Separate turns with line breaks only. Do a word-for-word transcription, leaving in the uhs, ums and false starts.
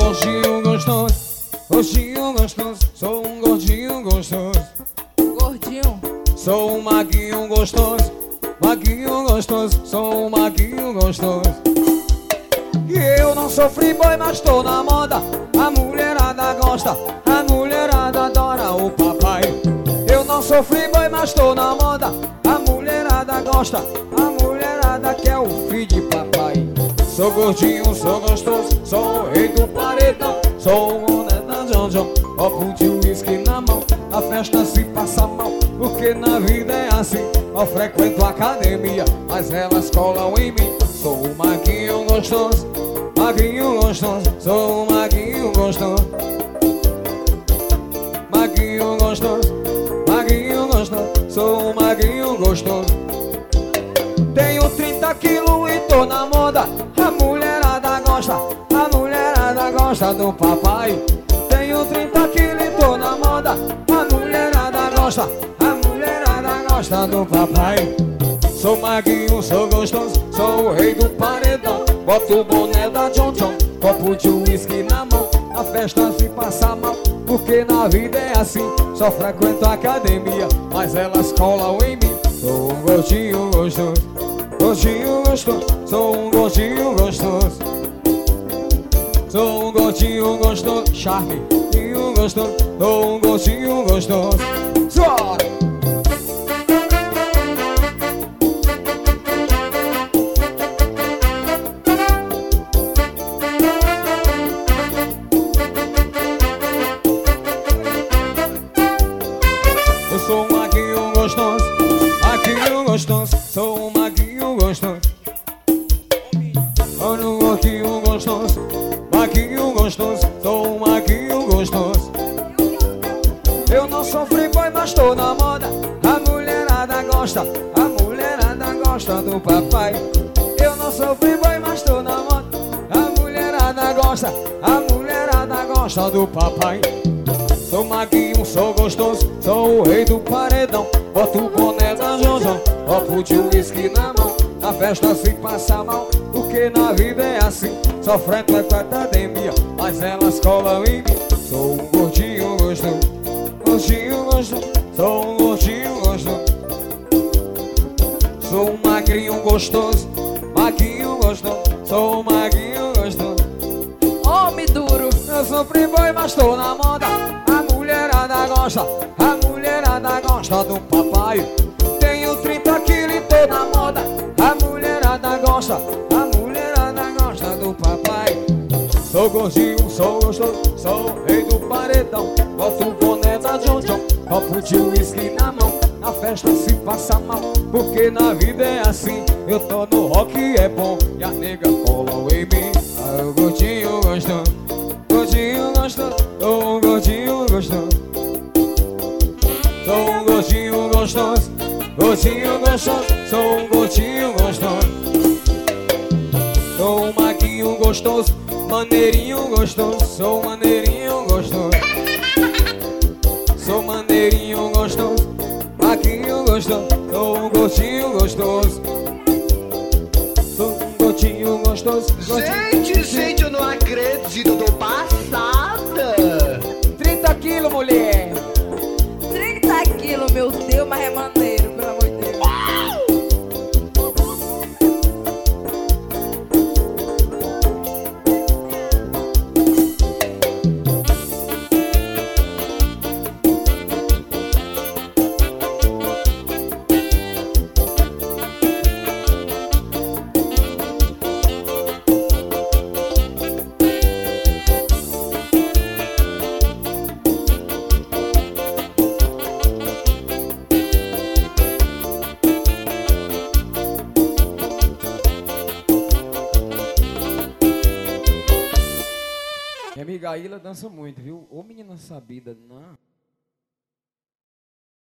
gordinho gostoso, gordinho gostoso, sou um gordinho gostoso.
Gordinho.
Sou um maguinho gostoso, maguinho gostoso, sou um maguinho gostoso. E eu não sou free-boy, mas tô na moda. A mulherada gosta, a mulherada adora o papai. Eu não sou free-boy, mas tô na moda. A mulherada gosta, a mulherada quer o filho de papai. Sou gordinho, sou gostoso, sou o rei do paredão. Sou o boné da John John, copo de uísque na mão. A festa se passa mal, porque na vida é assim. Eu frequento a academia, mas elas colam em mim. Sou o maguinho gostoso, maguinho gostoso, sou o maguinho gostoso. Maguinho gostoso, maguinho gostoso, sou o maguinho gostoso. Tenho trinta quilos e tô na moda. A mulherada gosta, a mulherada gosta do papai. Tenho trinta quilos e tô na moda. A mulherada gosta, a mulherada gosta do papai. Sou maguinho, sou gostoso, sou o rei do paredão. Boto o boné da John John, copo de uísque na mão. A festa se passa mal, porque na vida é assim. Só frequento a academia, mas elas colam em mim. Sou um gordinho gostoso, gordinho gostoso, sou um gordinho gostoso. Sou um gordinho gostoso, charme, gordinho gostoso, sou um gordinho gostoso. Suora! Eu sou um maguinho gostoso, maguinho gostoso, sou um maguinho gostoso. Olha um gordinho gostoso, maguinho gostoso, sou um maguinho gostoso. Eu não sou free-boy, mas tô na moda. A mulherada gosta, a mulherada gosta do papai. Eu não sou free-boy, mas tô na moda. A mulherada gosta, a mulherada gosta do papai. Sou maguinho, sou gostoso, sou o rei do paredão. Boto o boné da John John, copo de uísque na mão. A festa se passa mal, porque na vida é assim. Só frequento a academia, mas elas colam em mim. Sou um gordinho gostoso, gordinho gostoso, sou um gordinho gostoso. Sou um magrinho gostoso, maguinho gostoso, sou um maguinho gostoso.
Homem duro.
Eu sou free-boy, mas tô na moda. A mulherada gosta, a mulherada gosta do papai. Tenho trinta quilos e tô na moda. A mulherada gosta, a mulherada gosta do papai. Sou gordinho, sou gostoso, sou o rei do paredão. Boto o boné da John John, copo de uísque na mão. A festa se passa mal, porque na vida é assim. Eu tô no rock e é bom, e as negas colam em mim. Ah, o gordinho gostoso, gordinho gostoso, sou um gordinho gostoso. Sou um gordinho gostoso, gordinho gostoso, sou um gordinho gostoso. Sou um maguinho gostoso, maneirinho gostoso, sou maneirinho gostoso. Sou maneirinho gostoso, maguinho gostoso, sou um gordinho gostoso. Sou um gordinho gostoso, gordinho.
Gente, gente, eu não acredito, eu tô passada.
trinta quilos, mulher.
trinta quilos, meu Deus, mas é maneiro, pelo amor de Deus.
Minha amiga Ilha dança muito, viu? Ô menina sabida, não.